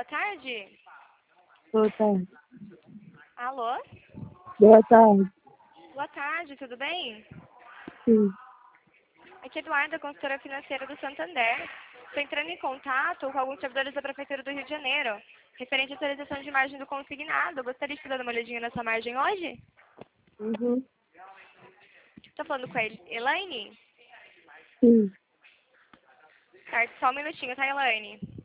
tarde. Boa tarde. Alô? Boa tarde. Boa tarde, tudo bem? Sim. Aqui é Eduarda, consultora financeira do Santander. Estou entrando em contato com alguns servidores da Prefeitura do Rio de Janeiro, referente à atualização de margem do consignado. Gostaria de dar uma olhadinha nessa margem hoje? Uhum. Estou falando com a Elaine? Sim. Certo, só um minutinho, tá, Elaine?